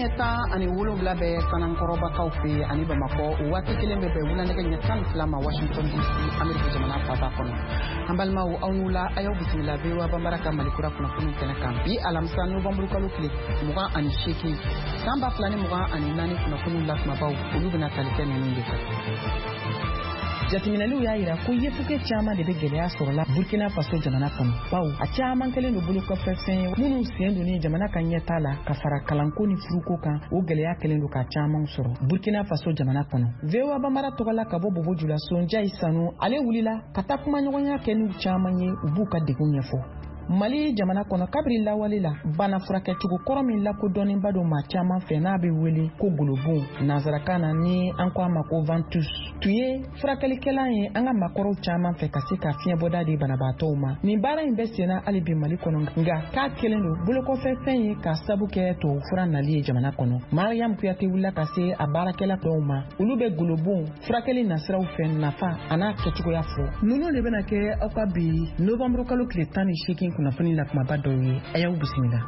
ɲɛtan ani 7 bɛ sanankɔrɔbakaw fɛ ani Bamakɔ o waati kelen bɛ bɛn wulanɛgɛ ɲɛ 12 ma Washington DC Amerika jamana faaba kɔnɔ. An balimaw aw n'u la a y'aw bisimila VOA Banbara ka Malikura kunnafoni kɛnɛ kan bi alamisa Novembre kalo tile 28 san 2024 kunnafoniw la kumabaw olu bɛna tali kɛ ninnu de kan. Jateminɛliw y'a yira ko yefuge caman de bɛ gɛlɛya sɔrɔ la Burkina Faso jamana kɔnɔ. Bawo a caman kelen do bolo kɔfɛ fɛn ye minnu sen don ni jamana ka ɲɛta la ka fara kalanko ni furuko kan o gɛlɛya kelen do ka caman sɔrɔ Burkina Faso jamana kɔnɔ. VOA Banbara tɔgɔla ka bɔ Bobo Julaso Njayi Sanu ale wulila ka taa kuma ɲɔgɔnya kɛ n'u caman ye u b'u ka degun ɲɛfɔ. Mali jamana kɔnɔ kabiri lawale la bana furakɛcogo kɔrɔ min lakodɔnnenba do maa caman fɛ n'a bɛ wele ko golobon nanzarakan na ni an ko a ma ko ventus tun ye furakɛlikɛla ye an ka maakɔrɔw caman fɛ ka se ka fiɲɛbɔda di banabaatɔw ma. Nin baara in bɛ senna hali bi Mali kɔnɔ nka k'a kelen do bolokɔfɛ fɛn ye ka sabu kɛ tubabu fura nali ye jamana kɔnɔ. Mariam Kuyate wulila ka se a baarakɛla dɔw ma olu bɛ golobon furakɛli nasiraw fɛ nafa a n'a kɛcogoya fɔ. Ninnu de bɛna kɛ aw ka bi Novembre kalo tile 18 kunnafoni la kumaba dɔw ye a y'aw bisimila.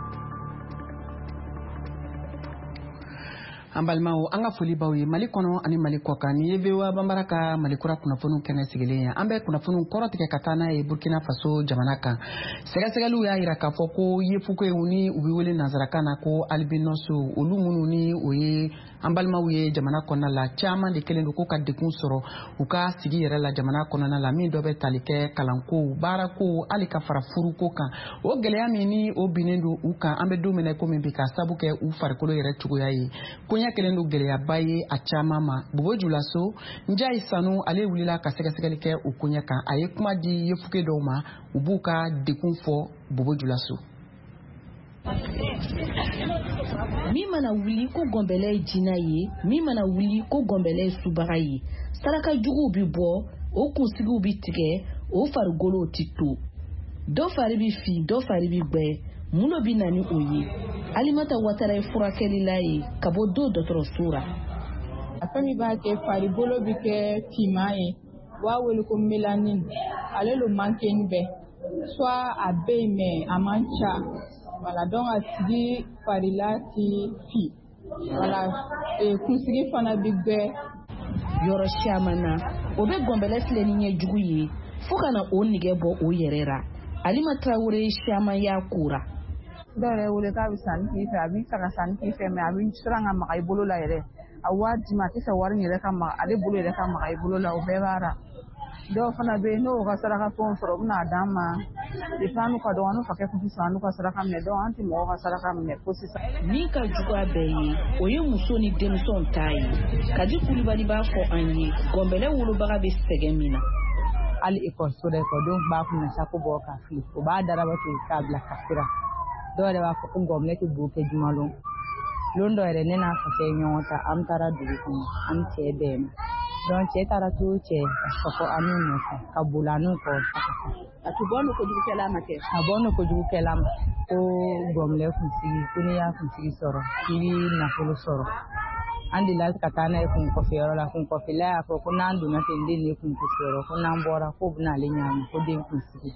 An balimaw an ka foli baw ye Mali kɔnɔ ani Mali kɔkan ni ye VOA Banbara ka Malikura kunnafoniw kɛnɛ sigilen ye an bɛ kunnafoniw kɔrɔtigɛ ka taa n'a ye Burkina Faso jamana kan. Sɛgɛsɛgɛliw y'a yira k'a fɔ ko yefugew ni u bɛ wele nanzarakan na ko albinos olu minnu ni o ye an balimaw ye jamana kɔnɔna la caman de kelen do ko ka degun sɔrɔ u ka sigi yɛrɛ la jamana kɔnɔna la min dɔ bɛ tali kɛ kalanko baarako hali ka fara furuko kan o gɛlɛya min ni o binnen do u kan an bɛ don min ko min bi ka sabu kɛ u farikolo yɛrɛ cogoya ye koɲɛ kelen do gɛlɛyaba ye a caman ma. Bobo Julaso Njayi Sanu ale wulila ka sɛgɛsɛgɛli kɛ u koɲɛ kan a ye kuma di yefuge dɔw ma u b'u ka degun fɔ Bobo Julaso. Min mana wuli ko gɔnbɛlɛ ye jina ye min mana wuli ko gɔnbɛlɛ ye subaga ye saraka juguw bi bɔ o kunsigiw bi tigɛ o farigolow ti to dɔ fari bi fin dɔ fari bi gbɛ mun dɔ bi na ni o ye Alimata Ouattara ye furakɛlila ye ka bɔ do dɔgɔtɔrɔso la. A fɛn min b'a kɛ faribolo bi kɛ finman ye u b'a wele ko mélanine ale lo manqué bɛɛ soit a bɛ yen mais a man ca voilà donc a tigi farila ti fin voilà kunsigi fana bi gbɛ. Yɔrɔ caman na o bɛ gɔnbɛlɛ filɛ ni ɲɛ jugu ye fo ka na o nɛgɛ bɔ o yɛrɛ ra Alimata Traoré caman y'a kora. Dɔw yɛrɛ wele k'a bɛ sanni k'i fɛ a b'i fɛ ka sanni k'i fɛ mais a bɛ siran ka maga i bolo la yɛrɛ a wari d'i ma a tɛ fɛ wari in yɛrɛ ka maga ale bolo yɛrɛ ka maga i bolo la o bɛɛ b'a ra. Dɔw fana bɛ yen n'o ka saraka fɛnw sɔrɔ u bɛna d'an ma depuis an n'u ka dɔgɔ n'u fakɛ kun tɛ sɔn an n'u ka saraka minɛ donc an tɛ mɔgɔw ka saraka minɛ fo sisan. Min ka juguya bɛɛ ye o ye muso ni denmisɛnw ta ye Kadi Kulibali b'a fɔ an ye gɔnbɛlɛ wolobaga bɛ sɛgɛn min na. Hali ekɔliso la ekɔlidenw b'a kunna sako bɔ ka fili o b'a daraba to k'a bila kasira dɔw yɛrɛ b'a fɔ ko gɔnbɛlɛ tɛ bo kɛ jumalon lon dɔ yɛrɛ ne n'a fakɛ ye ɲɔgɔn ta an taara dugu kɔnɔ an cɛ bɛɛ ma donc cɛ taara to cɛ ka fɔ an n'u nɔfɛ ka boli an n'u kɔ a tɛ bɔ n'o kojugukɛla ma kɛ a bɔ n'o kojugukɛla ma ko gɔnbɛlɛ kunsigi ko n'i y'a kunsigi sɔrɔ k'i bɛ nafolo sɔrɔ an delila ka taa n'a ye kunkɔfɛyɔrɔ la kunkɔfɛla y'a fɔ ko n'an donna ten den de kunkɔfɛyɔrɔ ko n'an bɔra ko bɛna ale ɲagami ko den kunsigi.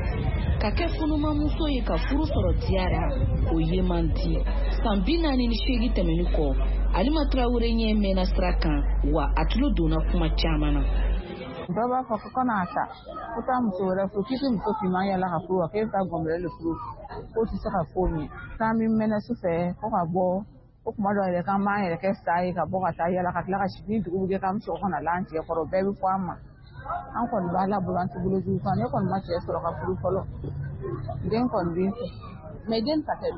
Ka kɛ funumamuso ye ka furu sɔrɔ diyara o ye man di san 48 tɛmɛni kɔ Alimata Traoré ɲɛ mɛnna sira kan wa a tulo donna kuma caman na. Dɔw b'a fɔ ko kana ta ko taa muso wɛrɛ furu k'i tɛ muso finman yala ka furu wa k'e bɛ taa gɔnbɛlɛ de furu k'o tɛ se ka f'o ɲɛ k'an bɛ mɛnɛ su fɛ ko ka bɔ o kuma dɔw yɛrɛ k'an b'an yɛrɛ kɛ sa ye ka bɔ ka taa yala ka tila ka ni dugu bɛ kɛ k'an bɛ sɔrɔ ka na la an cɛ kɔrɔ bɛɛ bɛ fɔ an ma an kɔni b'a la bolo an tɛ bolo jugu kan ne kɔni ma cɛ sɔrɔ ka furu fɔlɔ den kɔni bɛ fɛ mais den ta kɛ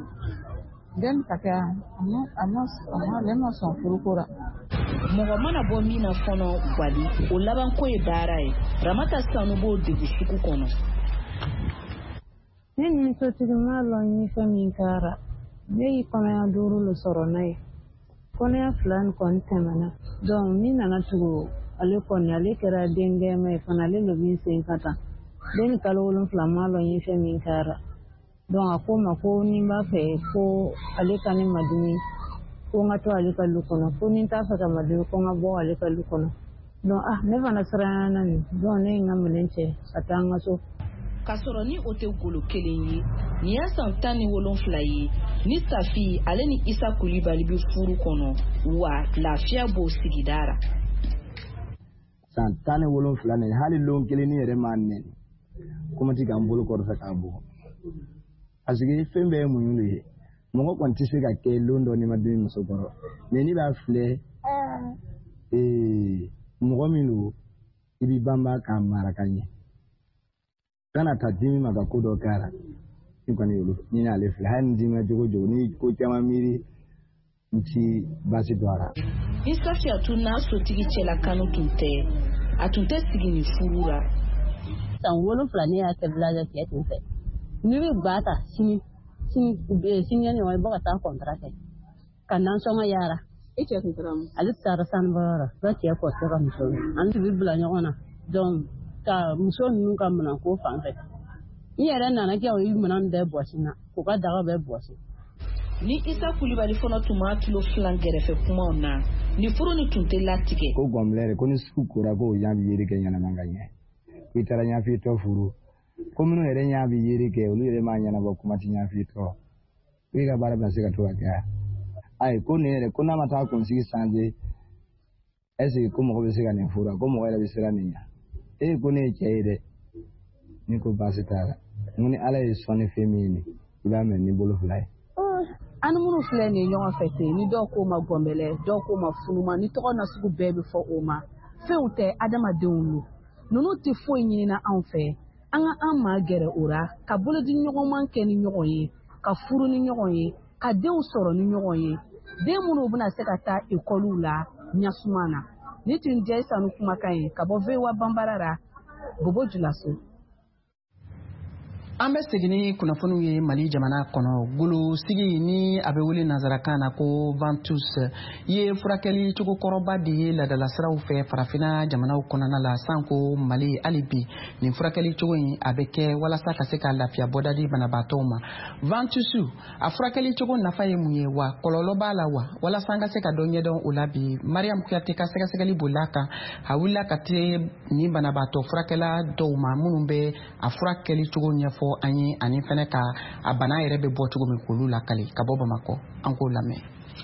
ale ma sɔn furuko la. Mɔgɔ mana bɔ min na fɔlɔ wali o labanko ye baara ye Ramata Sanu b'o degun sugu kɔnɔ. Ne ni sotigi ma lɔn ni fɛn min kɛra ne y'i kɔnɔya 5 le sɔrɔ n'a ye kɔnɔya 2 ni kɔni tɛmɛna donc min nana tugu ale kɔni ale kɛra den gɛɛma ye fana ale lo min sen ka tan den ni kalo 7 ma lɔn ni fɛn min kɛra donc a ko ma ko ni n b'a fɛ ko ale ka ne madumi ko n ka to ale ka lu kɔnɔ ko ni n t'a fɛ ka madumi ko n ka bɔ ale ka lu kɔnɔ donc ne fana siranyana nin donc ne ye n ka minɛn cɛ ka taa n ka so kasɔrɔ ni o tɛ golo kelen ye nin y'a san 17 ye ni Safi ale ni Isa Kulibali bɛ furu kɔnɔ wa lafiya b'o sigida ra. San 17 nin hali lon kelen ni yɛrɛ ma nɛni kuma ti kan bolo kɔrɔ k'a bɔ parce que fɛn bɛɛ ye mun ye mɔgɔ kɔni tɛ se ka kɛ lon dɔ ni ma den muso kɔrɔ mais ni b'a filɛ mɔgɔ min do i bi banba ka mara ka ɲɛ kana ta dimi ma ka ko dɔ kɛra i kɔni ni n'ale filɛ hali ni dimi jogo jogo ni ko caman miiri nti basi do ara. Ni Safiyatu n'a sotigi cɛla kanu tun tɛ a tun tɛ sigi ni furu ra. San 7 ne y'a kɛ village cɛ tun fɛ ni bɛ ba ta sini ne wa bɔ ka taa contrat kɛ ka nansɔngɔ yara e cɛ tun tara mun ale taara sanbara ba cɛ ko tɛ ka muso an tun bɛ bila ɲɔgɔn na donc ka muso ninnu ka minɛn ko fan fɛ n yɛrɛ nana kɛ o minɛn bɛɛ bɔsi na k'u ka daga bɛɛ bɔsi. Ni Isa Kulibali fana tun b'a tulo filan gɛrɛfɛ kumaw na ni furu ni tun tɛ latigɛ. Ko gɔnbilɛ ko ni sugu kora ko yan bɛ yeri kɛ ɲɛnama ka ɲɛ i taara ɲafi tɔ furu ko minnu yɛrɛ ɲa bɛ yeri kɛ olu yɛrɛ m'a ɲɛnabɔ kuma ti ɲafi tɔ i ka baara bɛ se ka to ka kɛ ayi ko nin yɛrɛ ko n'a ma taa kunsigi sanze est-ce ko mɔgɔ bɛ se ka nin furu ko mɔgɔ yɛrɛ bɛ siran nin ɲa ko ne ye cɛ ye dɛ ni ko baasi t'a la n ni Ala ye sɔnni fɛn min ye i b'a mɛn ni bolo fila ye. An minnu filɛ nin ɲɔgɔn fɛ ten ni dɔw ko ma gɔnbɛlɛ dɔw ko ma funuma ni tɔgɔ na sugu bɛɛ bɛ fɔ o ma fɛnw tɛ adamadenw lo ninnu tɛ foyi ɲinina anw fɛ an ka an ma gɛrɛ o ra ka bolodi ɲɔgɔnman kɛ ni ɲɔgɔn ye ka furu ni ɲɔgɔn ye ka denw sɔrɔ ni ɲɔgɔn ye den minnu bɛna se ka taa ekɔliw la ɲasuma na ni tun jɛ sanu kumakan ye ka bɔ VOA Banbara ra Bobo Julaso. An bɛ segin ni kunnafoniw ye Mali jamana kɔnɔ golo sigi ni a bɛ wele nanzarakan na ko Ventus ye furakɛli cogo kɔrɔba de ye ladalasiraw fɛ farafinna jamanaw kɔnɔna la sanko Mali hali bi nin furakɛli cogo in a bɛ kɛ walasa ka se ka lafiya bɔda di banabaatɔw ma. Ventus a furakɛli cogo nafa ye mun ye wa kɔlɔlɔ b'a la wa walasa an ka se ka dɔ ɲɛdɔn o la bi Mariam Kuyate ka sɛgɛsɛgɛli bolila kan a wulila ka te ni banabaatɔ furakɛla dɔw ma minnu bɛ a furakɛli cogo ɲɛfɔ an ye ani fɛnɛ ka a bana yɛrɛ bɛ bɔ cogo min k'olu lakali ka bɔ Bamakɔ an k'o lamɛn.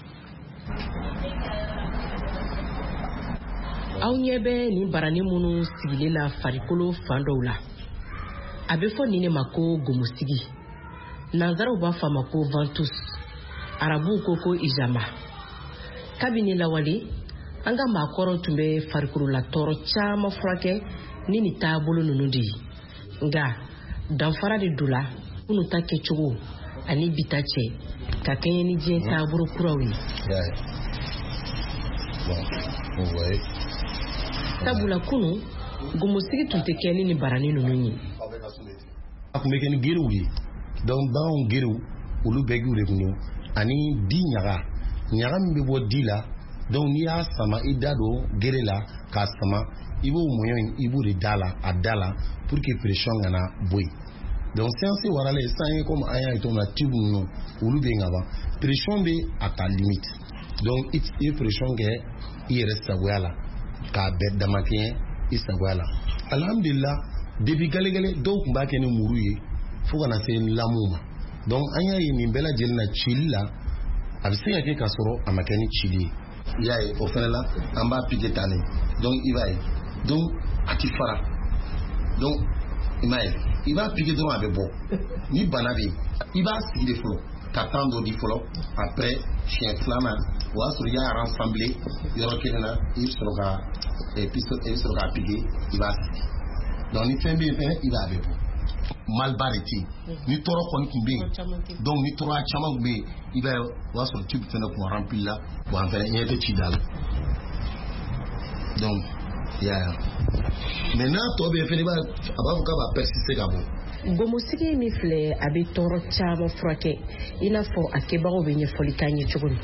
Aw ɲɛ bɛ nin barani minnu sigilen la farikolo fan dɔw la a bɛ fɔ nin de ma ko gomusigi nanzaraw b'a fɔ a ma ko ventus arabuw ko ko ijama kabini lawale an ka maakɔrɔw tun bɛ farikolola tɔɔrɔ caman furakɛ ni nin taabolo ninnu de ye nka danfara de don la minnu ta kɛcogo ani bita cɛ ka kɛɲɛ ni diɲɛ taabolo kuraw ye. Sabula kunu gomusigi tun tɛ kɛ ni nin barani ninnu ye. A tun bɛ kɛ ni geriw ye donc baganw geriw olu bɛɛgiw de tun don ani di ɲaga min bɛ bɔ di la donc n'i y'a sama i da don gere la k'a sama i b'o mɔɲɔ i b'o de da la a da la pour que pression kana bɔ yen donc séance warale san ye comme an y'a ye cogo min na tube ninnu olu bɛ yen ka ban pression bɛ a ta limite donc i ye pression kɛ i yɛrɛ sagoya la k'a bɛɛ damakɛɲɛ i sagoya la alhamdulillah depuis gɛlɛgɛlɛ dɔw tun b'a kɛ ni muru ye fo kana se lamuw ma donc an y'a ye nin bɛɛ lajɛlen na cili la a bɛ se ka kɛ ka sɔrɔ a ma kɛ ni cili ye i y'a ye o fɛnɛ la an b'a piqué tan ne donc i b'a ye donc a ti fara donc i m'a ye i b'a piqué dɔrɔn a bɛ bɔ ni bana bɛ yen i b'a sigi de fɔlɔ ka temps dɔ di fɔlɔ après siɲɛ filanan o y'a sɔrɔ i y'a rassembler yɔrɔ kelen na i bɛ sɔrɔ ka piqué i b'a sigi donc ni fɛn bɛ yen fɛnɛ i b'a bɛ bɔ malba de tɛ yen ni tɔɔrɔ kɔni tun bɛ yen donc ni tɔɔrɔ caman tun bɛ yen i b'a ye o y'a sɔrɔ tube fɛnɛ tun rempli la wa fɛnɛ ɲɛ tɛ ci da la donc y'a mais n'a tɔ bɛ yen fɛnɛ a b'a fɔ k'a b'a persister ka bɔ. Gomusigi min filɛ a bɛ tɔɔrɔ caman furakɛ i n'a fɔ a kɛbagaw bɛ ɲɛfɔli k'an ye cogo min.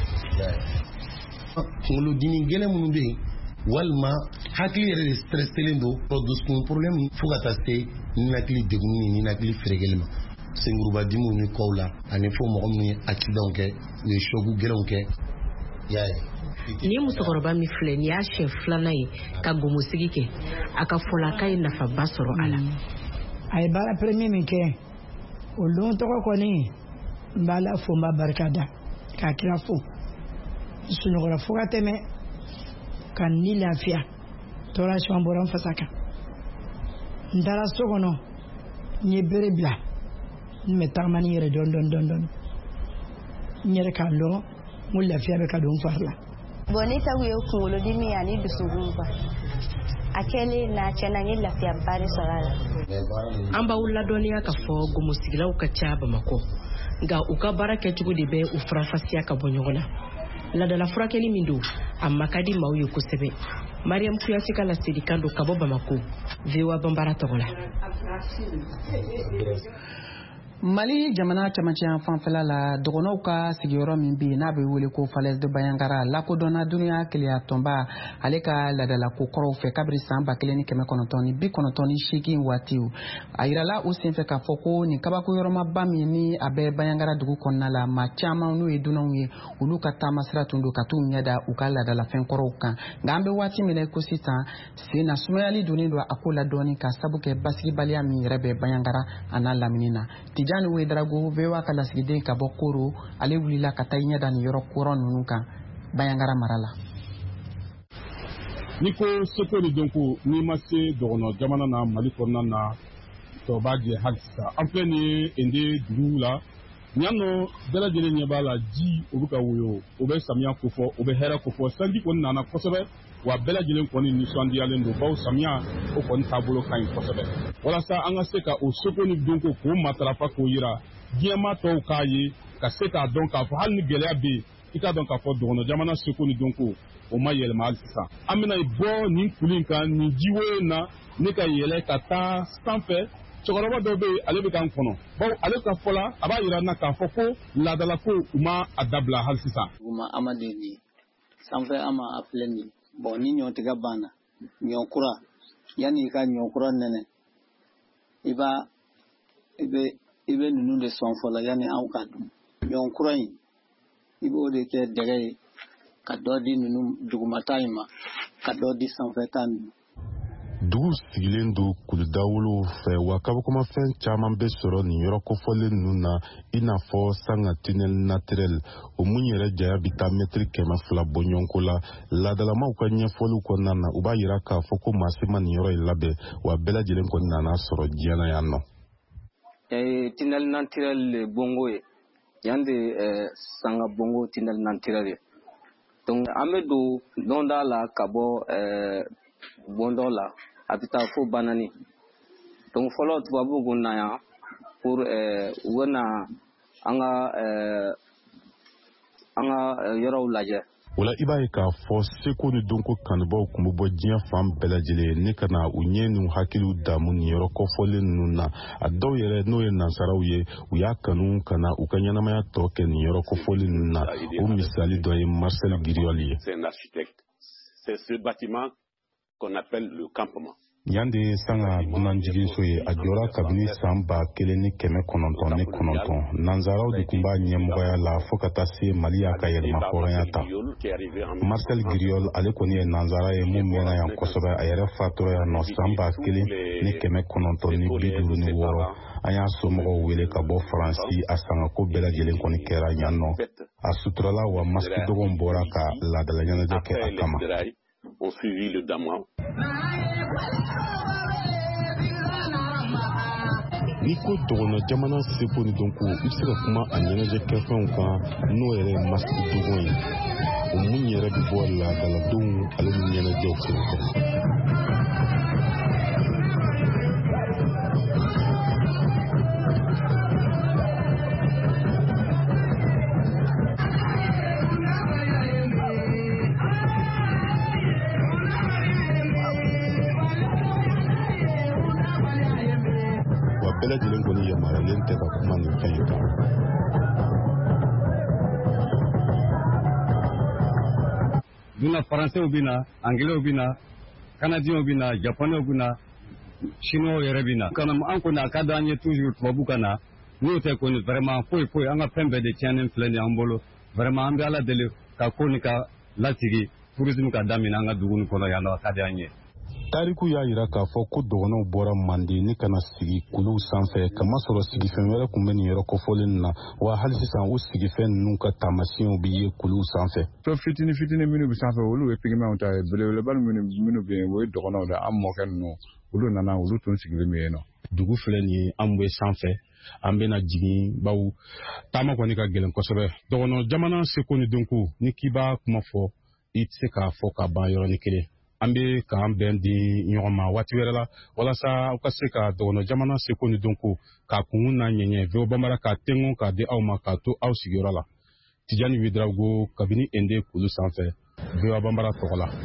kunkolodimi gɛlɛn minnu bɛ yen walima hakili yɛrɛ de stresselen don dusukun problème fo ka taa se ninakili degunni ni ninakili feerekeli ma senkurubadimiw ni kɔw la ani fo mɔgɔ minnu ye accident kɛ u ye choc gɛlɛnw kɛ y'a ye. Ni musokɔrɔba min filɛ ni y'a siɲɛ filanan ye ka gomusigi kɛ a ka fɔla k'a ye nafaba sɔrɔ a la. ay bara premier min kɛ o don tɔgɔ kɔni n b'a la fo n b'a barika da k'a kira fo sunɔgɔra fo ka tɛmɛ ka ni lafiya tɔɔrɔ sɔn bɔra n fasa kan n taara so kɔnɔ n ye bere bila n bɛ tagama ni yɛrɛ dɔɔni n yɛrɛ k'a dɔn n ko lafiya bɛ ka don n fari la. Bon ne ta ye kunkolodimi ani dusukun ba a kɛlen n'a tiɲɛna n ye lafiyaba de sɔrɔ a la. An b'aw ladɔnniya k'a fɔ gomosigilaw ka ca Bamakɔ nka u ka baara kɛcogo de bɛ u farafasiya ka bɔ ɲɔgɔn na. Ladala furakɛli min don a ma ka di maaw ye kosɛbɛ. Mariam Kuyate ka laselikan don ka bɔ Bamakɔ VOA Bambara tɔgɔ la. Mali jamana camancɛ fanfɛla la dɔgɔnɔw ka sigiyɔrɔ min bi n'a bɛ wele ko Falaise de Bayankara lakodɔnna dunuya keleya tɔnba ale ka ladala ko kɔrɔw fɛ kabiri san 1998 waati a yirala o senfɛ k'a fɔ ko nin kabako yɔrɔmaba min ni a bɛ Bayankara dugu kɔnɔna la maa caman n'u ye dunanw ye olu ka taama sira tun don ka t'u ɲɛda u ka ladalafɛn kɔrɔw kan nka an bɛ waati min ko sisan sen na sumayali donnen don a ko la dɔɔni ka sabu kɛ basigibaliya min yɛrɛ bɛ Bayankara a n'a lamini na. Tijani Wedrago VOA ka lasigiden ka bɔ Koro ale wulila ka taa ɲɛda ni yɔrɔ kɔrɔ ninnu kan Bayankara mara la. Ni ko seko ni donko ni ma se dɔgɔnɔ jamana na Mali kɔnɔna na tɔ b'a jɛ hali sisan an filɛ ni ende dugu la ɲanɔ bɛɛ lajɛlen ɲɛ b'a la ji o bɛ ka woyo o bɛ samiya kofɔ o bɛ hɛrɛ kofɔ sanji kɔni nana kosɛbɛ wa bɛɛ lajɛlen kɔni nisɔndiyalen don bawo samiya o kɔni taabolo ka ɲi kosɛbɛ walasa an ka se ka o seko ni donko k'o matarafa k'o yira diɲɛma tɔw k'a ye ka se k'a dɔn k'a fɔ hali ni gɛlɛya bɛ yen i k'a dɔn k'a fɔ dɔgɔnɔ jamana seko ni donko o ma yɛlɛma hali sisan an bɛna bɔ nin kulu in kan nin jiwoyo in na ne ka yɛlɛ ka taa sanfɛ cɛkɔrɔba dɔ bɛ yen ale bɛ k'an kɔnɔ bawo ale ka fɔ la a b'a yira n na k'a fɔ ko laadala ko u ma a dabila hali sisan. u ma amadu ni sanfɛ an ma a filɛ nin bon ni ɲɔtigɛ banna ɲɔkura yanni i ka ɲɔkura nɛnɛ i bɛ ninnu de sɔn fɔlɔ yanni anw ka dun ɲɔkura in i b'o de kɛ dɛgɛ ye ka dɔ di ninnu dugumata in ma ka dɔ di sanfɛta ninnu. Dugu sigilen don kuludawolo fɛ wa kabakomafɛn caman bɛ sɔrɔ nin yɔrɔ kofɔlen ninnu na i n'a fɔ sanga tunnel naturel o mun yɛrɛ jaya bɛ taa mɛtiri 200 bɔ ɲɔgɔnko la laadalamaw ka ɲɛfɔliw kɔnɔna na u b'a yira k'a fɔ ko maa si ma nin yɔrɔ in labɛn wa bɛɛ lajɛlen kɔni nana sɔrɔ diɲɛ na yan nɔ. Tunnel naturel bongo ye yan de sanga bongo tunnel naturel ye donc an bɛ don da la ka bɔ bondɔ la a bɛ taa fo banani donc fɔlɔ tubabu kun na yan pour u bɛ na an ka yɔrɔw lajɛ. O la i b'a ye k'a fɔ seko ni donko kanubaw tun bɛ bɔ diɲɛ fan bɛɛ lajɛlen ne ka na u ɲɛ n'u hakiliw damu nin yɔrɔ kɔfɔlen ninnu na a dɔw yɛrɛ n'o ye nansaraw ye u y'a kanu ka na u ka ɲɛnamaya tɔ kɛ nin yɔrɔ kɔfɔlen ninnu na o misali dɔ ye Marcel Giriol ye. C'est ce bâtiment qu'on appelle le campement. Yan de ye sanga dunan jiginso ye a jɔra kabini san 1999 nanzaraw de tun b'a ɲɛmɔgɔya la fo ka taa se Mali y'a ka yɛlɛma hɔrɔnya ta. Marcel Giriol ale kɔni ye nanzara ye mun mɛnna yan kosɛbɛ a yɛrɛ fatura yan nɔ san 1956 an y'a somɔgɔw wele ka bɔ Faransi a sangako bɛɛ lajɛlen kɔni kɛra yan nɔ a suturala wa masiki dɔgɔn bɔra ka laadala ɲɛnajɛ kɛ a kama. On suivi le damois. Ni ko dɔgɔnɔ jamana seko ni donko i bɛ se ka kuma a ɲɛnajɛ kɛfɛnw kan n'o yɛrɛ ye masiki dɔgɔn ye o mun yɛrɛ bɛ bɔ laadaladenw ale ni ɲɛnajɛw sen fɛ. Bɛɛ lajɛlen kɔni yamaruyalen tɛ ka kuma nin fɛn in kan. Duna Faransɛw bɛ na, Anglais bɛ na, Canadiens bɛ na, Japonais bɛ na, Chinois yɛrɛ bɛ na. Kana an kɔni a ka d'an ye toujours tubabu ka na n'o tɛ kɔni vraiment foyi an ka fɛn bɛɛ de tiɲɛnen filɛ nin an bolo vraiment an bɛ Ala deli ka ko ni ka lasigi tourisme ka daminɛ an ka dugu nin kɔnɔ yan nɔ a ka d'an ye. tariku y'a yira k'a fɔ ko dɔgɔnɔw bɔra Mande ni kana sigi kuluw sanfɛ kamasɔrɔ sigifɛn wɛrɛ kun bɛ nin yɔrɔ kofɔlen na wa hali sisan o sigifɛn ninnu ka taamasiyɛnw bi ye kuluw sanfɛ. So fitini minnu bɛ sanfɛ olu ye pigments ta ye belebeleba minnu bɛ yen o ye dɔgɔnɔw de an mɔkɛ ninnu olu nana olu tun sigilen bɛ yen nɔ. Dugu filɛ nin ye an bɛ sanfɛ an bɛna jigin baw taama kɔni ka gɛlɛn kosɛbɛ. Dɔgɔnɔ jamana seko ni dɔnko ni k'i b'a kuma fɔ i tɛ se k'a fɔ ka ban yɔrɔnin kelen. An bɛ k'an bɛn di ɲɔgɔn ma waati wɛrɛ la walasa aw ka se ka dɔgɔnɔ jamana seko ni dɔnko k'a kungun n'a ɲɛɲɛ Vewo Banbara k'a tɛngun k'a di aw ma k'a to aw sigiyɔrɔ la. Tijani Widarago kabini Ende kulu sanfɛ Vewo Banbara tɔgɔ la.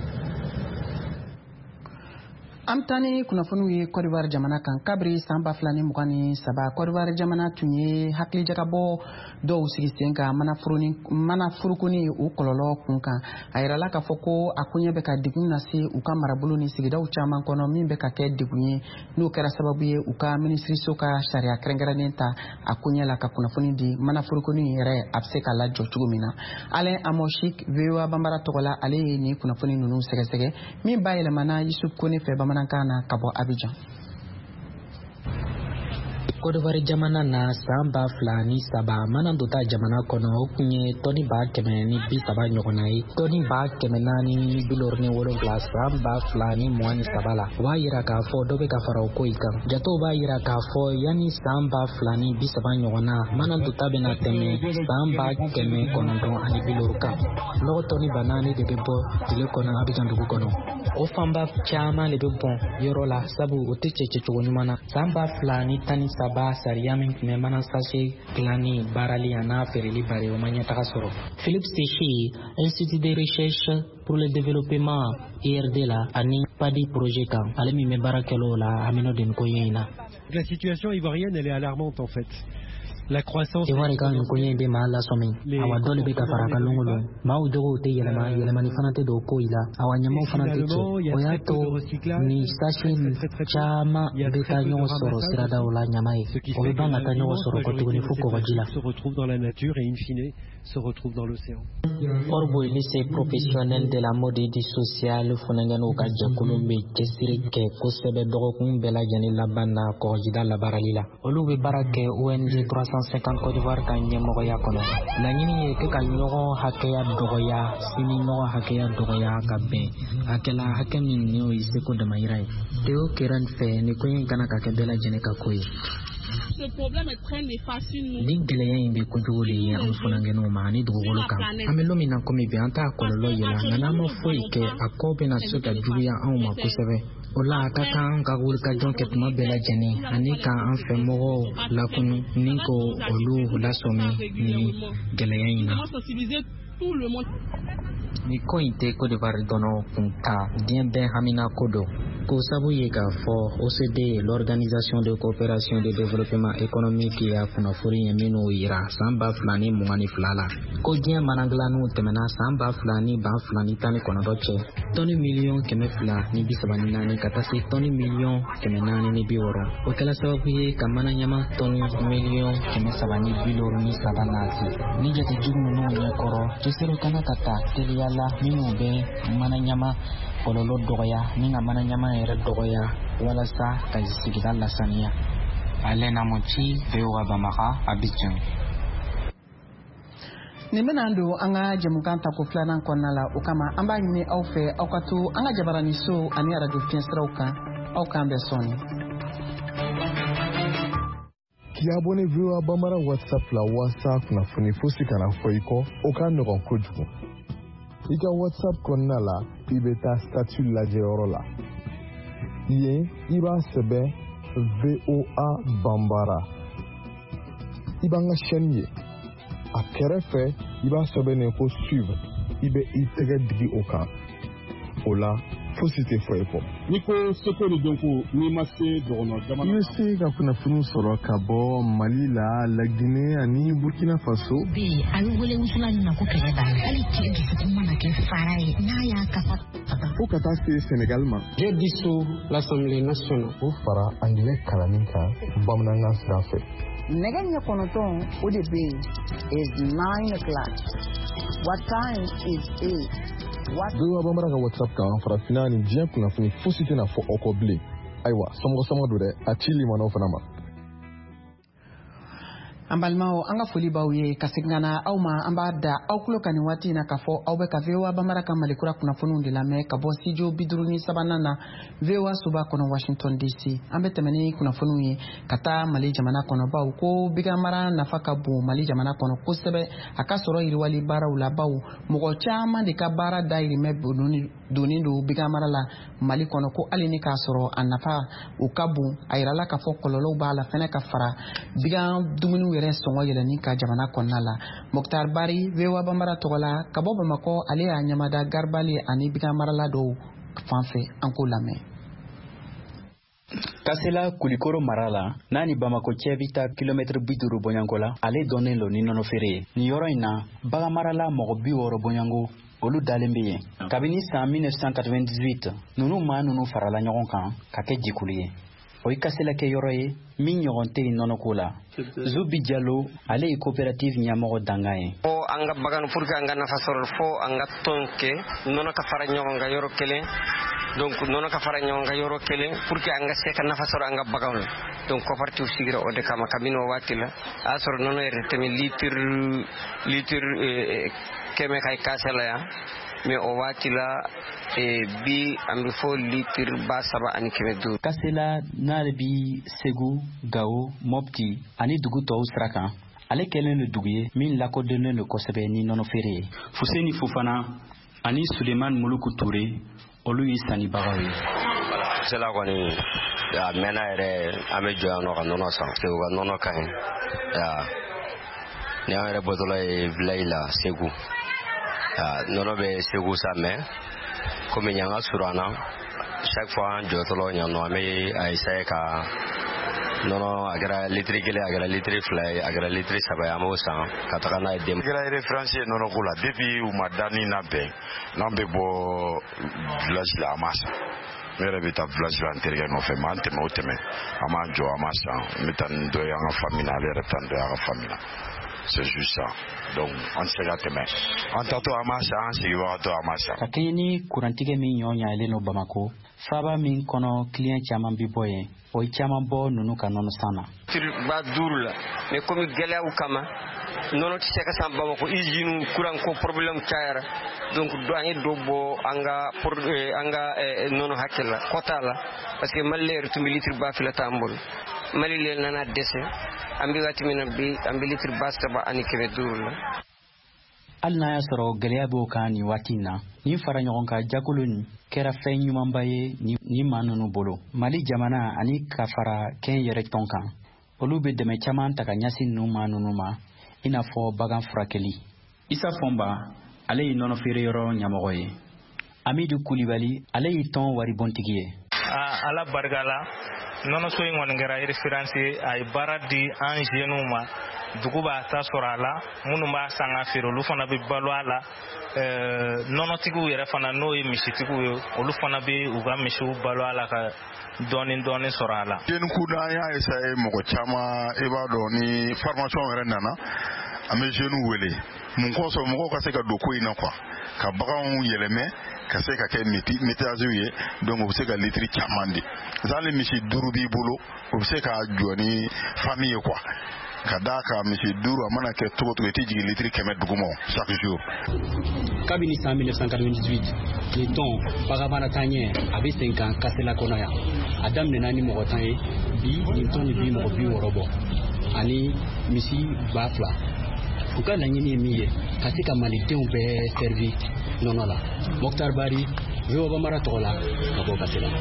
An taa ni kunnafoniw ye Côte d'Ivoire jamana kan kabiri san 2023 Côte d'Ivoire jamana tun ye hakilijagabɔ dɔw sigi sen kan mana furukuni u kɔlɔlɔ kun kan a yirala k'a fɔ ko a koɲɛ bɛ ka degun lase u ka marabolo ni sigidaw caman kɔnɔ min bɛ ka kɛ degun ye n'o kɛra sababu ye u ka minisiriso ka sariya kɛrɛnkɛrɛnnen ta a koɲɛ la ka kunnafoni di mana furukuni yɛrɛ a bɛ se ka lajɔ cogo min na. Alain Amoshik Vewo Banbara tɔgɔ la ale ye nin kunnafoni ninnu sɛgɛsɛgɛ min ba yɛlɛmana Yusuf Kone fɛ Bamanankan Kabo Abidjan. Côte d'Ivoire jamana na san 2023 mana dota jamana kɔnɔ o kun ye tɔni 130 ɲɔgɔnna ye tɔni 477 san 2023 la o b'a yira k'a fɔ dɔ bɛ ka fara o ko in kan jatow b'a yira k'a fɔ yanni san 2030 ɲɔgɔnna mana dota bɛna tɛmɛ san 1990 kan nɔgɔ tɔni 4 de bɛ bɔ tile kɔnɔ Abidjan dugu kɔnɔ o fanba caman de bɛ bɔn yɔrɔ la sabu o tɛ cɛ cogo ɲuman na san 2013 sariya min tun bɛ mana sase dilanni baarali a n'a feereli bari o ma ɲɛtaga sɔrɔ. Philippe Séchy, Institut de recherche pour le développement IRD la ani PADI projet kan ale min bɛ baara kɛl'o la Amino Denkoye in na. La situation ivoirienne elle est alarmante en fait. La croissance Ivoire ka nin koɲɛ bɛ maa lasɔmi awa dɔ de bɛ ka fara ka lɔngolɔn maaw jogow tɛ yɛlɛmani fana tɛ don ko la awa ɲamaw fana tɛ cɛ o y'a to ni sachet caman bɛ taa ɲɔgɔn sɔrɔ siradaw la ɲama ye o bɛ ban ka taa ɲɔgɔn sɔrɔ kɔ tuguni fo kɔgɔji la. se retrouve dans la nature et in fine se retrouve dans l'océan. Orbo lycée professionnel de la mode et du social funangɛnw ka jɛkulu bɛ cɛsiri kɛ kosɛbɛ dɔgɔkun bɛɛ lajɛlen laban na kɔgɔjida labaarali la olu bɛ baara kɛ ONG 350 Côte d'Ivoire ka ɲɛmɔgɔya kɔnɔ laɲini ye kɛ ka ɲɔgɔn hakɛya dɔgɔya sini ɲɔgɔn hakɛya dɔgɔya ka bɛn hakɛla hakɛ min ni o ye seko damayira ye Théo Kéran fɛ ni ko in kana ka kɛ bɛɛ lajɛlen ka ko ye. Ni gɛlɛya in bɛ kojugu de ye an funangɛnw ma ani dugukolo kan an bɛ don min na komi bi an t'a kɔlɔlɔ yɛlɛ nka n'an ma foyi kɛ a kɔ bɛna se ka juguya anw ma kosɛbɛ o la a ka kan an ka wulikajɔ kɛ tuma bɛɛ lajɛlen ani ka an fɛ mɔgɔw lakunu ni ko olu lasɔmi ni gɛlɛya in na. Ni ko in tɛ Côte d'Ivoire dɔrɔn kun ka diɲɛ bɛɛ hamina ko don k'o sabu ye k'a fɔ OCDE l'Organisation de coopération de développement économique y'a kunnafoni ye minnu yira san 2022 la ko diɲɛ manadilanniw tɛmɛna san 2019 cɛ tɔni 234,000 ka taa se tɔni 440,000 o kɛla sababu ye ka mana ɲama tɔni 360,000 nati ni jate jugu ninnu ɲɛkɔrɔ cɛsiriw kana ka ta teliya la minnu bɛ mana ɲama kɔlɔlɔ dɔgɔya ni ka mana ɲama yɛrɛ dɔgɔya walasa ka sigida lasaniya. Alain Amoshik Vewo Banbara Abidjan. Nin bɛna don an ka jɛmukan tako filanan kɔnɔna la o kama an b'a ɲini aw fɛ aw ka to an ka jabaraniso ani radio fiɲɛsiraw kan aw k'an bɛɛ sɔni. K'i abonné Vewo Banbara WhatsApp la walasa kunnafoni fosi kana fɔ i kɔ o ka nɔgɔn kojugu. I ka WhatsApp kɔnɔna la i bɛ taa statut lajɛyɔrɔ la yen i b'a sɛbɛn VOA Banbara i b'an ka chaîne ye a kɛrɛfɛ i b'a sɛbɛnnen ko suivre i bɛ i tɛgɛ digi o kan o la fosi tɛ fɔ i kɔ. N'i ko seko ni dɔnko n'i ma se dɔgɔnɔ jamana. I bɛ se ka kunnafoni sɔrɔ ka bɔ Mali la, La Guinée ani Burkina Faso. Bi a bɛ wele wusulan min na ko kɛlɛ b'a la hali cɛ dusukun mana kɛ fara ye n'a y'a kafa. Fo ka taa se Sénégal ma. J'ai dissous l'Assemblée nationale. O fara angilɛ kalanni kan bamanankan sira fɛ. nɛgɛ ɲɛ kɔnɔntɔn o de bɛ yen is 9 o'clock. What time is 8? VOA Bambara ka WhatsApp kan farafinna ni diɲɛ kunnafoni fosi tɛna fɔ aw kɔ bilen. Ayiwa samɔgɔ don dɛ a ci limanaw fana ma. An balimaw an ka foli b'aw ye ka segin ka na aw ma an b'a da aw tulo ka nin waati in na k'a fɔ aw bɛ ka VOA Bambara ka malikura kunnafoniw de lamɛn ka bɔ studio 53 na VOA soba kɔnɔ Washington DC. An bɛ tɛmɛ ni kunnafoniw ye ka taa Mali jamana kɔnɔ baw ko bigamara nafa ka bon Mali jamana kɔnɔ kosɛbɛ a ka sɔrɔ yiriwali baaraw la baw mɔgɔ caman de ka baara dayirimɛ donnen don bigamara la Mali kɔnɔ ko hali ni k'a sɔrɔ a nafa o ka bon a yirala k'a fɔ kɔlɔlɔw b'a la fɛnɛ ka fara bigam dumuniw yɛrɛ sɔngɔ yɛlɛni ka jamana kɔnɔna la. Mokhtar Bari VOA Bambara tɔgɔ la ka bɔ Bamakɔ ale y'a ɲamada Garibali ani bigamarala dɔw fan fɛ an k'o lamɛn. Kasela Kulikoro mara la n'a ni Bamako cɛ bi taa kilomɛtiri 50 bɔɲanko la ale dɔnnen lo ni nɔnɔ feere ye. Nin yɔrɔ in na bagamarala mɔgɔ 60 bɔɲanko olu dalen bɛ yen. Kabini san 1998 nunu maa nunu farala ɲɔgɔn kan ka kɛ jɛkulu ye. O ye Kasela kɛ yɔrɔ ye min ɲɔgɔn tɛ yen nɔnɔko la. Zubi Jalo ale ye coopérative ɲɛmɔgɔ dangan ye. Fo an ka bagan pour que an ka nafa sɔrɔ fo an ka tɔn kɛ nɔnɔ ka fara ɲɔgɔn kan yɔrɔ kelen. Donc nɔnɔ ka fara ɲɔgɔn kan yɔrɔ kelen pour que an ka se ka nafa sɔrɔ an ka baganw la. Donc coopérative sigira o de kama kabini o waati la a sɔrɔ nɔnɔ yɛrɛ tɛmɛ litre kɛmɛ ka Kasela yan. Mais o waati la bi an bɛ fɔ litre 3,500. Kasela n'ale bi Segu, Gao, Mopti ani dugu tɔw sira kan ale kɛlen don dugu ye min lakodɔnnen don kosɛbɛ ni nɔnɔ feere ye. Fuseni Fofana ani Suleiman Muluku Ture olu ye sannibagaw ye. Kasela kɔni a mɛnna yɛrɛ an bɛ jɔ yan nɔ ka nɔnɔ san parce que u ka nɔnɔ ka ɲi. Ni an yɛrɛ bɔtɔla ye village la Segu. Nɔnɔ bɛ Segu sa mais komi ɲan ka surun an na chaque fois an jɔtɔla ɲan nɔ an bɛ a essayer ka nɔnɔ a kɛra litre 1 a kɛra litre 2 ye a kɛra litre 3 ye an b'o san ka taga n'a ye den. A kɛra référence ye nɔnɔ ko la depuis u ma da ni na bɛn n'an bɛ bɔ village la an m'a san. Ne yɛrɛ bɛ taa village la an terikɛ nɔfɛ mais an tɛmɛ o tɛmɛ an m'an jɔ an m'a san n bɛ taa ni dɔ ye an ka famille la ale yɛrɛ taa ni dɔ ye an ka famille la. C'est juste ça. Donc an tɛ se ka tɛmɛ an tatɔ an m'a san an sigibagatɔ an m'a san. Ka kɛɲɛ ni kurantigɛ min ɲɔɲalen don Bamako faaba min kɔnɔ client caman bi bɔ yen o ye caman bɔ ninnu ka nɔnɔ san na. Ba 5 la mais komi gɛlɛyaw kama nɔnɔ tɛ se ka san Bamako usine kuran ko problème cayara donc an ye dɔ bɔ an ka nɔnɔ hakɛ la kɔta la parce que Mali yɛrɛ tun bɛ litre 2 t'an bolo Mali le nana dɛsɛ an bɛ waati min na bi an bɛ litre 3,500 la. Hali n'a y'a sɔrɔ gɛlɛya b'o kan nin waati in na nin fara ɲɔgɔn kan jakolo nin kɛra fɛn ɲumanba ye ni maa ninnu bolo. Mali jamana ani ka fara kɛn yɛrɛ tɔn kan olu bɛ dɛmɛ caman ta ka ɲɛsin ninnu maa ninnu ma i n'a fɔ bagan furakɛli. Isa Fɔnba ale ye nɔnɔ feere yɔrɔ ɲɛmɔgɔ ye. Amidu Kulibali ale ye tɔn waribɔntigi ye. Ala barika la nɔnɔso in kɔni kɛra référence ye a ye baara di an jeunes ma dugu b'a ta sɔrɔ a la minnu b'a san ka feere olu fana bɛ balo a la nɔnɔtigiw yɛrɛ fana n'o ye misitigiw ye olu fana bɛ u ka misiw balo a la ka dɔɔni sɔrɔ a la. Jeune kun an y'a essayer mɔgɔ caman i b'a dɔn ni formation yɛrɛ nana an bɛ jeunes wele mun kɔsɔn mɔgɔw ka se ka don ko in na quoi ka baganw yɛlɛmɛ ka se ka kɛ métiers ye donc u bɛ se ka litre caman di hali misi 5 b'i bolo u bɛ se ka jɔ ni famille ye quoi ka d'a kan misi 5 a mana kɛ cogo cogo i tɛ jigin litre 100 duguma chaque jour. Kabini san 1998 nin tɔn baganmara ɲɛ a bɛ sen kan Kasela kɔnɔ yan a daminɛna ni mɔgɔ 10 ye bi nin tɔn ni bi mɔgɔ 60 bɔ ani misi 2000. U ka laɲini ye min ye ka se ka malidenw bɛɛ servi nɔnɔ la. Mokhtar Bari VOA Bambara tɔgɔ la ka bɔ Kasela.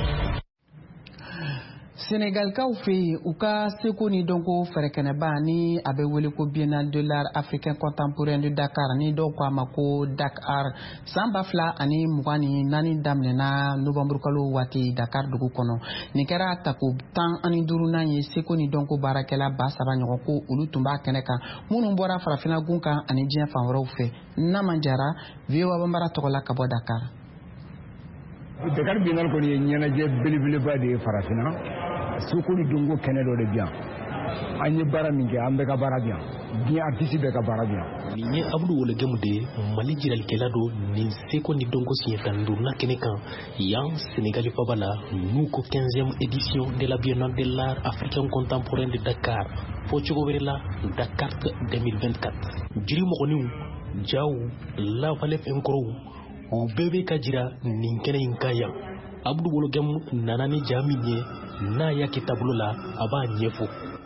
Sénégalkaw fɛ yen u ka seko ni dɔnko fɛrɛkɛnɛba ni a bɛ wele ko Biennale de l'art africain contemporain de Dakar ni dɔw ko a ma ko Dakar san 2024 daminɛna novembre kalo waati Dakar dugu kɔnɔ. Nin kɛra tako 15nan ye seko ni dɔnko baarakɛla 3000 ɲɔgɔn ko olu tun b'a kɛnɛ kan minnu bɔra farafinna gun kan ani diɲɛ fan wɛrɛw fɛ. Naman Jara VOA Bambara tɔgɔ la ka bɔ Dakar. Dakar Biennale kɔni ye ɲɛnajɛ belebeleba de ye farafinna soko ni donko kɛnɛ dɔ de bi yan an ye baara min kɛ an bɛɛ ka baara bi yan diɲɛ artiste bɛɛ ka baara bi yan. nin ye Abdou Wolo Gemu de ye Mali jiralikɛla don nin seko ni dɔnko siɲɛ tan ni duurunan kɛnɛ kan yan Sénégal faba la n'u ko 15e édition de la Biennale de l'art africain contemporain de Dakar fo cogo wɛrɛ la Dakar 2024 jiri mɔgɔninw jaw lawale fɛnkɔrɔw u bɛɛ bɛ ka jira nin kɛnɛ in kan yan. Abdou Wolo Gemu nana ni jaa min ye n'a y'a kɛ tableau la a b'a ɲɛfɔ.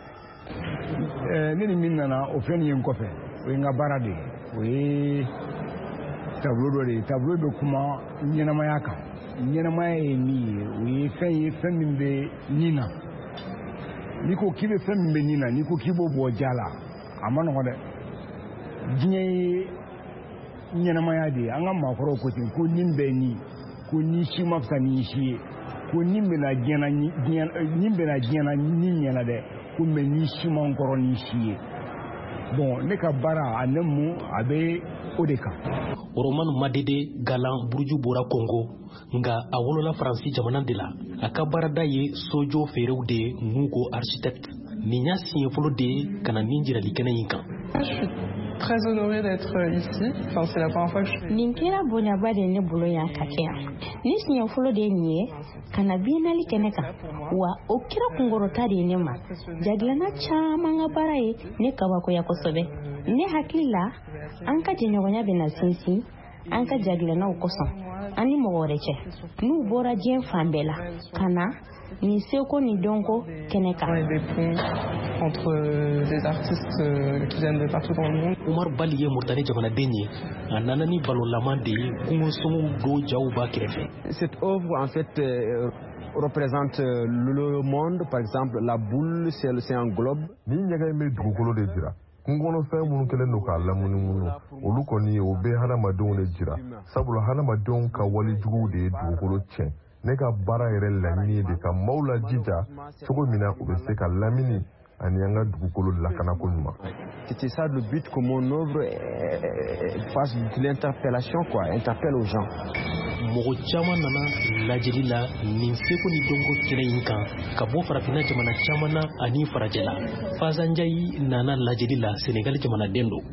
Ne ni min nana o fɛn nin ye n kɔfɛ o ye n ka baara de ye o ye tableau dɔ de ye tableau bɛ kuma ɲɛnamaya kan ɲɛnamaya ye min ye o ye fɛn min bɛ nin na n'i ko k'i bɛ fɛn min bɛ nin na n'i ko k'i b'o bɔ ja la a ma nɔgɔn dɛ diɲɛ ye ɲɛnamaya de ye an ka maakɔrɔw ko ten ko nin bɛ nin ko ni si ma fisa ni si ye ko nin bɛna diɲɛ na ni ɲɛna dɛ ko mɛ ni si ma kɔrɔ ni si ye bon ne ka baara a ne mu a bɛ o de kan. Roman Madede Galan Buruju bɔra Congo nga a wolola Faransi jamana de la a ka baarada ye sojo feerew de ye n'u ko architecte nin y'a siɲɛ fɔlɔ de ye ka na nin jirali kɛnɛ in kan. Très honorée d'être ici. Enfin, c'est la première fois que je suis. Nin kɛra bonyaba de ne bolo yan ka kɛ yan. Ni siɲɛ fɔlɔ de ye nin ye ka na biennale kɛnɛ kan wa o kɛra kunkɔrɔta de ye ne ma. Jagilana caman ka baara ye ne kabakoya kosɛbɛ. Ne hakili la an ka jɛɲɔgɔnya bɛna sinsin an ka jagilanaw kosɔn an ni mɔgɔ wɛrɛ cɛ. N'u bɔra diɲɛ fan bɛɛ la ka na ni seko ni dɔnko kɛnɛ kan. Entre des artistes qui viennent de partout dans le monde. Omar Bali ye Mauritanie jamanaden ye a nana ni balonlaman de ye kungosoŋw do jaw b'a kɛrɛfɛ. Cette œuvre en fait représente le monde, par exemple la boule c'est un globe. Ni ɲaga in bɛ dugukolo de jira kungɔnɔfɛn minnu kɛlen don k'a lamunumunu olu kɔni o bɛ hadamadenw de jira sabula hadamadenw ka walejuguw de ye dugukolo tiɲɛ. Ne ka baara yɛrɛ laɲini de ka maaw lajija cogo min na u bɛ se ka lamini ani an ka dugukolo lakanako ɲuman. C'était ça le but que mon œuvre fasse de l'interpellation quoi, interpelle aux gens. Mɔgɔ caman nana lajɛli la nin seko ni dɔnko kɛnɛ in kan ka bɔ farafinna jamana caman na ani farajɛla. Fazanjayi nana lajɛli la Sénégal jamanaden don.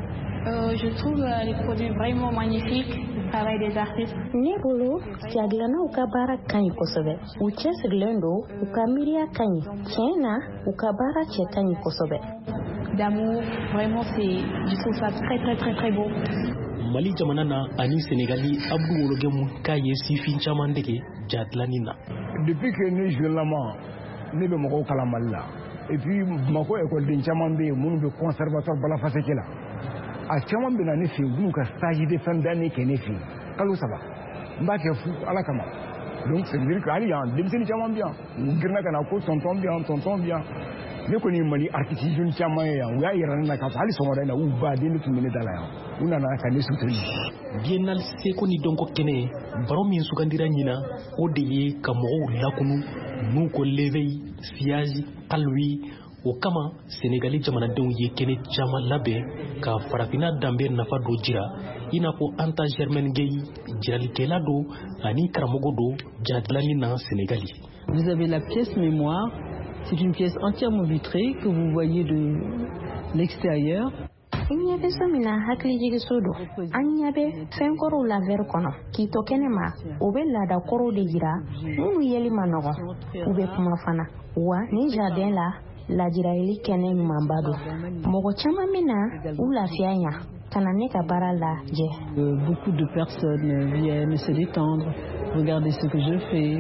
Je trouve les produits vraiment magnifiques, le travail des artistes. Ne bolo jagilanaw ka baara ka ɲi kosɛbɛ u cɛsirilen don u ka miiriya ka ɲi tiɲɛ na u ka baara cɛ ka ɲi kosɛbɛ. D'amour, vraiment je trouve ça très très très très beau. Mali jamana na ani Sénégali Abdou Wolo Gemu k'a ye sifin caman dege jadilanni na. Depuis que ne jeune lama ne bɛ mɔgɔw kalan Mali la et puis Bamako école caman bɛ yen minnu bɛ conservatoire Balafaseke la. A caman bɛ na ne fɛ yen u b'u ka stage de fin d'année kɛ ne fɛ yen kalo 3 n b'a kɛ fu ala kama donc c'est dire que hali yan denmisɛnnin caman bɛ yan u girinna ka na ko tonton bɛ yan ne kɔni ye Mali artiste jeune caman ye yan u y'a yira ne na k'a fɔ hali sɔgɔmada in na u baden de tun bɛ ne da la yan u nana ka ne soutenir. Biennale seko ni dɔnko kɛnɛ baro min sugandira ɲina o de ye ka mɔgɔw lakunu n'u ko l'éveil sillage kalwi. O kama Sénégali jamanadenw ye kɛnɛ caman labɛn ka farafinna danbe nafa do jira i n'a fɔ Anta Germaine Gueye jiralikɛla do ani karamɔgɔ do jadilanni na Sénégali. Vous avez la pièce mémoire, c'est une pièce entièrement vitrée que vous voyez de l'extérieur. N ɲɛ bɛ so min na hakilijigiso don an ɲɛ bɛ fɛn kɔrɔw la verre kɔnɔ k'i to kɛnɛ ma o bɛ laada kɔrɔw de jira minnu yeli ma nɔgɔn u bɛ kuma fana wa ni jardin la lajirayeli kɛnɛ ɲumanba don mɔgɔ caman min na u lafiya ɲa ka na ne ka baara lajɛ. Beaucoup de personnes viennent se détendre, regarder ce que je fais,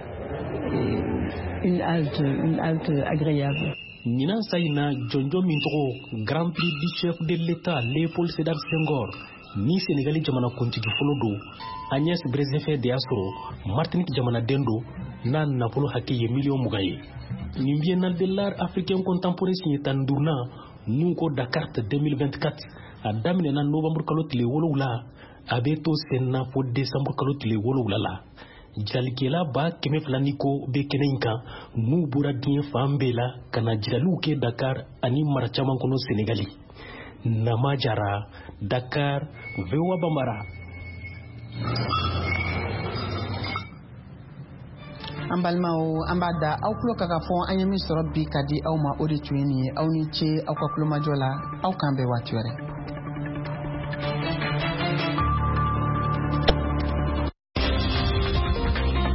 et une halte agréable. Ɲinan sayina jɔnjɔ min tɔgɔ Grand Prix du chef de l'État Léopold Sédar Senghor ni Sénégali jamanakuntigi fɔlɔ don Agnès Brezefɛ de y'a sɔrɔ Martinique jamanaden don n'a nafolo hakɛ ye miliyɔn 20 ye. Nin Biennale de l'art africain contemporain siɲɛ 15nan n'u ko Dakar 2024 a daminɛna novembre kalo tile 7 a bɛ to senna fo décembre kalo tile 7 la. Jiralikɛla ba 200 ni ko bɛ kɛnɛ in kan n'u bɔra diɲɛ fan bɛɛ la ka na jiraliw kɛ Dakar ani mara caman kɔnɔ Sénégali. Nama Jara, Dakar, VOA Bambara. an balimaw an b'a da aw tulo ka fɔ an ye min sɔrɔ bi ka di aw ma o de tun ye nin ye aw ni ce aw ka kulomajɔ la aw k'an bɛn waati wɛrɛ